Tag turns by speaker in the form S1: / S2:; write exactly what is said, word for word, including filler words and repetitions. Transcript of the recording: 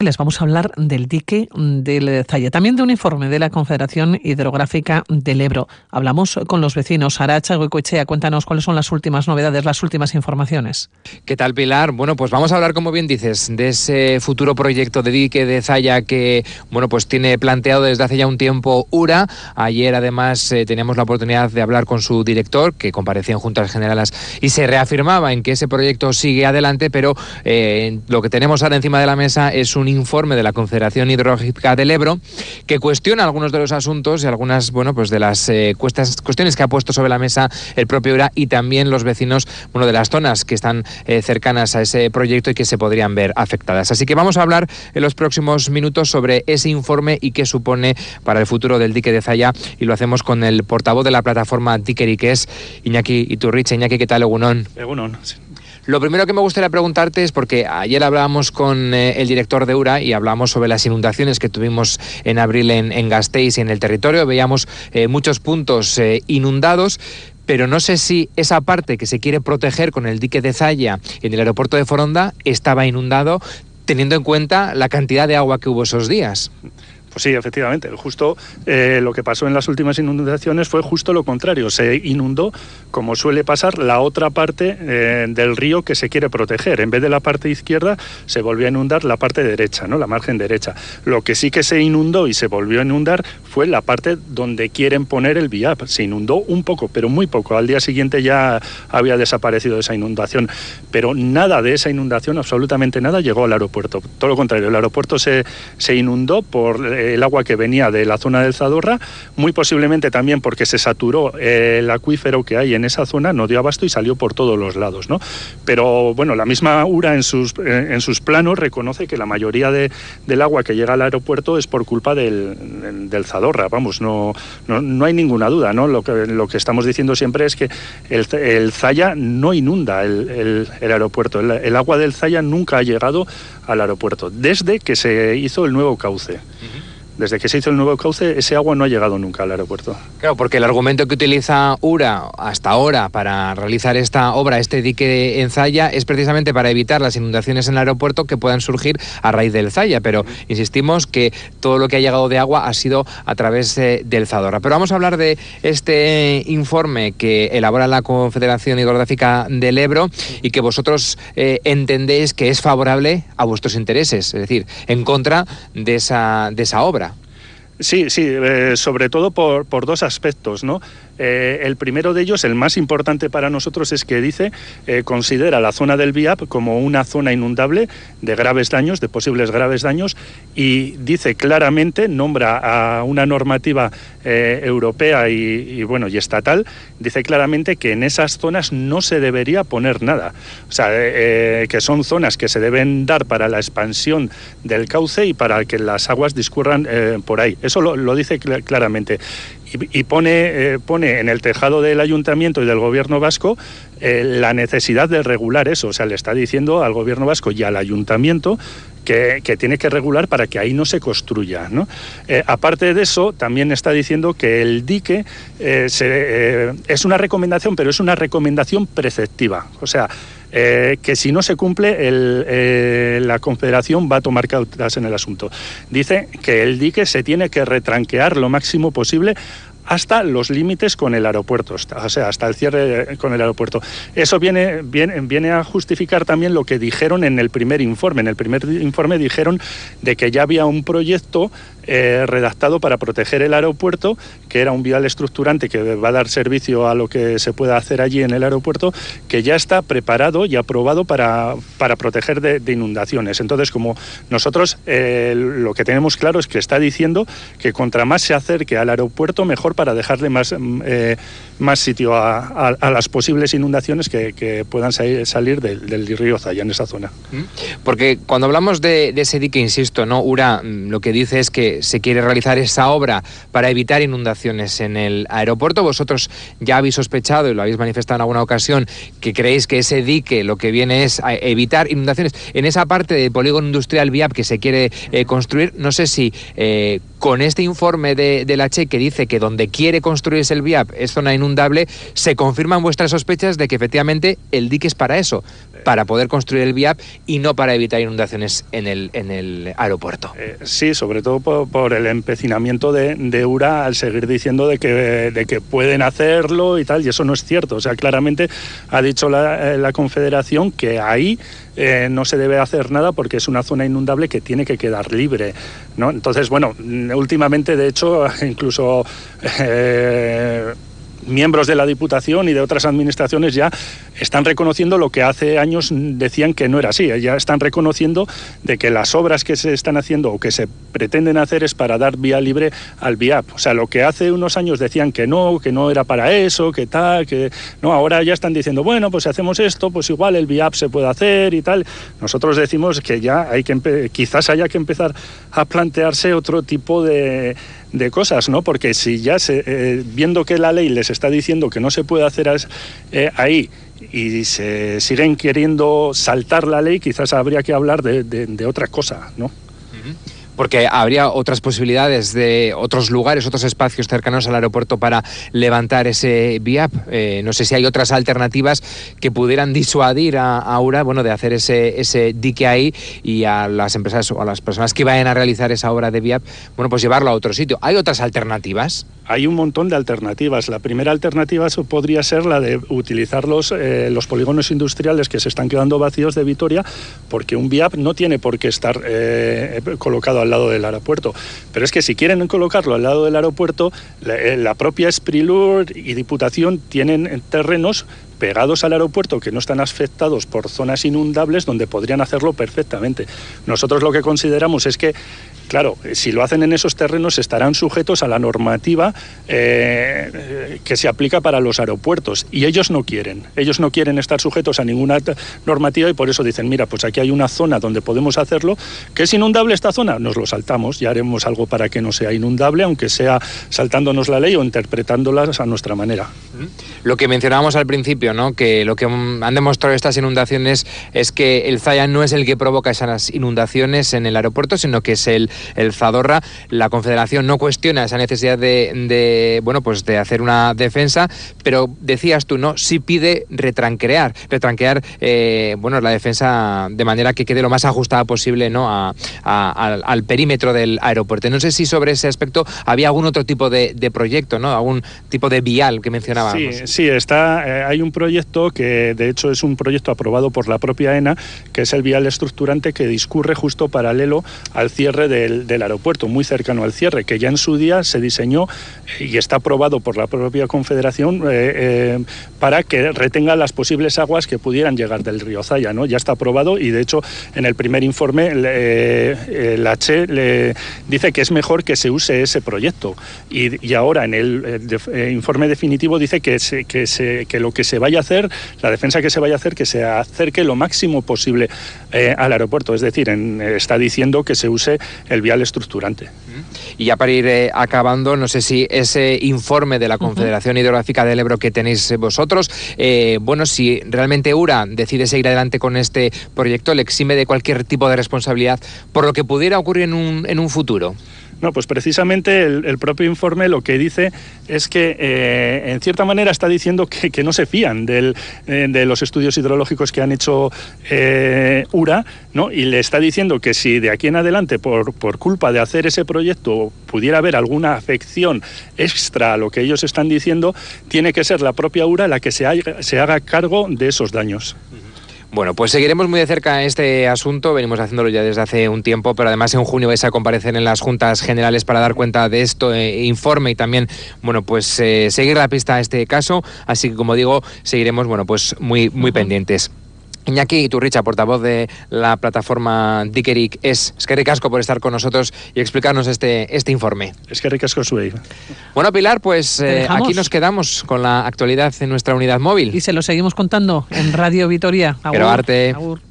S1: Les vamos a hablar del dique del Zaya, también de un informe de la Confederación Hidrográfica del Ebro. Hablamos con los vecinos. Arantxa Goicoechea, cuéntanos cuáles son las últimas novedades, las últimas informaciones.
S2: ¿Qué tal, Pilar? Bueno, pues vamos a hablar, como bien dices, de ese futuro proyecto de dique de Zaya que, bueno, pues tiene planteado desde hace ya un tiempo Ura. Ayer, además, eh, teníamos la oportunidad de hablar con su director, que comparecía en Juntas Generales y se reafirmaba en que ese proyecto sigue adelante, pero eh, lo que tenemos ahora encima de la mesa es un informe de la Confederación Hidrográfica del Ebro que cuestiona algunos de los asuntos y algunas, bueno, pues de las eh, cuestiones que ha puesto sobre la mesa el propio Ura y también los vecinos, bueno, de las zonas que están eh, cercanas a ese proyecto y que se podrían ver afectadas. Así que vamos a hablar en los próximos minutos sobre ese informe y qué supone para el futuro del dique de Zaya, y lo hacemos con el portavoz de la plataforma Dikerik, que es Iñaki Iturritxe. Iñaki, ¿qué tal? Egunon.
S3: Egunon, sí.
S2: Lo primero que me gustaría preguntarte es, porque ayer hablábamos con eh, el director de Ura y hablamos sobre las inundaciones que tuvimos en abril en, en Gasteiz y en el territorio. Veíamos eh, muchos puntos eh, inundados, pero no sé si esa parte que se quiere proteger con el dique de Zaya en el aeropuerto de Foronda estaba inundado, teniendo en cuenta la cantidad de agua que hubo esos días.
S3: Pues sí, efectivamente. Justo eh, lo que pasó en las últimas inundaciones fue justo lo contrario. Se inundó, como suele pasar, la otra parte eh, del río que se quiere proteger. En vez de la parte izquierda, se volvió a inundar la parte derecha, ¿no? La margen derecha. Lo que sí que se inundó y se volvió a inundar fue la parte donde quieren poner el viap. Se inundó un poco, pero muy poco. Al día siguiente ya había desaparecido esa inundación. Pero nada de esa inundación, absolutamente nada, llegó al aeropuerto. Todo lo contrario, el aeropuerto se, se inundó por el agua que venía de la zona del Zadorra, muy posiblemente también porque se saturó el acuífero que hay en esa zona, no dio abasto y salió por todos los lados, ¿no? Pero bueno, la misma Ura en sus, en sus planos reconoce que la mayoría de, del agua que llega al aeropuerto es por culpa del, del Zadorra, vamos, no, no, no hay ninguna duda, ¿no? Lo que, lo que estamos diciendo siempre es que el, el Zaya no inunda el, el, el aeropuerto, el, el agua del Zaya nunca ha llegado al aeropuerto, desde que se hizo el nuevo cauce. Uh-huh. Desde que se hizo el nuevo cauce, ese agua no ha llegado nunca al aeropuerto.
S2: Claro, porque el argumento que utiliza Ura hasta ahora para realizar esta obra, este dique en Zaya, es precisamente para evitar las inundaciones en el aeropuerto que puedan surgir a raíz del Zaya, pero insistimos que todo lo que ha llegado de agua ha sido a través eh, del Zadorra. Pero vamos a hablar de este informe que elabora la Confederación Hidrográfica del Ebro y que vosotros eh, entendéis que es favorable a vuestros intereses, es decir, en contra de esa, de esa obra.
S3: Sí, sí, eh, sobre todo por, por dos aspectos, ¿no? Eh, el primero de ellos, el más importante para nosotros, es que dice, eh, considera la zona del viap como una zona inundable de graves daños, de posibles graves daños, y dice claramente, nombra a una normativa eh, europea y, y, bueno, y estatal, dice claramente que en esas zonas no se debería poner nada. O sea, eh, que son zonas que se deben dar para la expansión del cauce y para que las aguas discurran eh, por ahí. Eso lo, lo dice cl- claramente. Y, y pone, eh, pone en el tejado del ayuntamiento y del gobierno vasco eh, la necesidad de regular eso. O sea, le está diciendo al gobierno vasco y al ayuntamiento que, que tiene que regular para que ahí no se construya, ¿no? Eh, aparte de eso, también está diciendo que el dique eh, se, eh, es una recomendación, pero es una recomendación preceptiva. O sea, Eh, que si no se cumple, el, eh, la Confederación va a tomar cartas en el asunto. Dice que el dique se tiene que retranquear lo máximo posible hasta los límites con el aeropuerto, o sea, hasta el cierre con el aeropuerto. Eso viene, viene, viene a justificar también lo que dijeron en el primer informe. En el primer informe dijeron de que ya había un proyecto eh, redactado para proteger el aeropuerto, que era un vial estructurante que va a dar servicio a lo que se pueda hacer allí en el aeropuerto, que ya está preparado y aprobado para, para proteger de, de inundaciones. Entonces, como nosotros eh, lo que tenemos claro es que está diciendo que contra más se acerque al aeropuerto, mejor para dejarle más, eh, más sitio a, a, a las posibles inundaciones que, que puedan salir, salir del, del río Zaya en esa zona.
S2: Porque cuando hablamos de, de ese dique, insisto, ¿no? Ura lo que dice es que se quiere realizar esa obra para evitar inundaciones en el aeropuerto. Vosotros ya habéis sospechado y lo habéis manifestado en alguna ocasión que creéis que ese dique lo que viene es a evitar inundaciones en esa parte del polígono industrial viap que se quiere eh, construir. No sé si eh, con este informe de, de la Che que dice que donde quiere construirse el viap es zona inundable, se confirman vuestras sospechas de que efectivamente el dique es para eso. para poder construir el viap y no para evitar inundaciones en el, en el aeropuerto.
S3: Eh, sí, sobre todo por, por el empecinamiento de, de URA al seguir diciendo de que, de que pueden hacerlo y tal, y eso no es cierto. O sea, claramente ha dicho la, la Confederación que ahí eh, no se debe hacer nada porque es una zona inundable que tiene que quedar libre, ¿no? Entonces, bueno, últimamente, de hecho, incluso Eh, miembros de la Diputación y de otras administraciones ya están reconociendo lo que hace años decían que no era así. Ya están reconociendo de que las obras que se están haciendo o que se pretenden hacer es para dar vía libre al viap. O sea, lo que hace unos años decían que no, que no era para eso, que tal, que no, ahora ya están diciendo, bueno, pues si hacemos esto, pues igual el viap se puede hacer y tal. Nosotros decimos que ya hay que empe- quizás haya que empezar a plantearse otro tipo de de cosas, ¿no? Porque si ya se, eh, viendo que la ley les está diciendo que no se puede hacer as, eh, ahí y se siguen queriendo saltar la ley, quizás habría que hablar de, de, de otra cosa, ¿no?
S2: Uh-huh. Porque habría otras posibilidades de otros lugares, otros espacios cercanos al aeropuerto para levantar ese viap. Eh, no sé si hay otras alternativas que pudieran disuadir a, a URA, bueno, de hacer ese, ese dique ahí y a las empresas o a las personas que vayan a realizar esa obra de viap, bueno, pues llevarlo a otro sitio. ¿Hay otras alternativas?
S3: Hay un montón de alternativas. La primera alternativa podría ser la de utilizar los, eh, los polígonos industriales que se están quedando vacíos de Vitoria, porque un viap no tiene por qué estar eh, colocado al lado del aeropuerto. Pero es que si quieren colocarlo al lado del aeropuerto, la, la propia Sprilur y Diputación tienen terrenos pegados al aeropuerto que no están afectados por zonas inundables donde podrían hacerlo perfectamente. Nosotros lo que consideramos es que, claro, si lo hacen en esos terrenos estarán sujetos a la normativa eh, que se aplica para los aeropuertos y ellos no quieren. Ellos no quieren estar sujetos a ninguna normativa y por eso dicen, mira, pues aquí hay una zona donde podemos hacerlo. ¿Que es inundable esta zona? Nos lo saltamos y haremos algo para que no sea inundable, aunque sea saltándonos la ley o interpretándolas a nuestra manera.
S2: Lo que mencionábamos al principio, ¿no? Que lo que han demostrado estas inundaciones es que el Zaya no es el que provoca esas inundaciones en el aeropuerto, sino que es el, el Zadorra. La Confederación no cuestiona esa necesidad de, de bueno, pues de hacer una defensa, pero decías tú, ¿no? Sí pide retranquear, retranquear, eh, bueno, la defensa de manera que quede lo más ajustada posible, ¿no? A, a, al, al perímetro del aeropuerto. No sé si sobre ese aspecto había algún otro tipo de, de proyecto, ¿no? Algún tipo de vial que mencionábamos.
S3: Sí, sí, está, eh, hay un proyecto que de hecho es un proyecto aprobado por la propia ENA, que es el vial estructurante que discurre justo paralelo al cierre del, del aeropuerto, muy cercano al cierre, que ya en su día se diseñó y está aprobado por la propia Confederación eh, eh, para que retenga las posibles aguas que pudieran llegar del río Zaya, ¿no? Ya está aprobado y de hecho en el primer informe eh, eh, la Che le dice que es mejor que se use ese proyecto y, y ahora en el eh, de, eh, informe definitivo dice que, se, que, se, que lo que se vaya a hacer, la defensa que se vaya a hacer, que se acerque lo máximo posible eh, al aeropuerto, es decir, en, está diciendo que se use el vial estructurante.
S2: Y ya para ir eh, acabando, no sé si ese informe de la Confederación uh-huh. Hidrográfica del Ebro que tenéis vosotros, eh, bueno, si realmente URA decide seguir adelante con este proyecto, le exime de cualquier tipo de responsabilidad por lo que pudiera ocurrir en un, en un futuro.
S3: No, pues precisamente el, el propio informe lo que dice es que, eh, en cierta manera, está diciendo que, que no se fían del, eh, de los estudios hidrológicos que han hecho eh, URA, ¿no? Y le está diciendo que si de aquí en adelante, por, por culpa de hacer ese proyecto, pudiera haber alguna afección extra a lo que ellos están diciendo, tiene que ser la propia URA la que se haga, se haga cargo de esos daños.
S2: Bueno, pues seguiremos muy de cerca este asunto, venimos haciéndolo ya desde hace un tiempo, pero además en junio vais a comparecer en las juntas generales para dar cuenta de esto, eh, informe y también, bueno, pues eh, seguir la pista a este caso, así que como digo, seguiremos, bueno, pues muy, muy uh-huh. pendientes. Iñaki Iturricha, portavoz de la plataforma Dikerik, es eskerrik asko por estar con nosotros y explicarnos este, este informe.
S3: Eskerrik asko zuei.
S2: Bueno, Pilar, pues eh, aquí nos quedamos con la actualidad en nuestra unidad móvil.
S1: Y se lo seguimos contando en Radio Vitoria.
S2: Agur. Agur.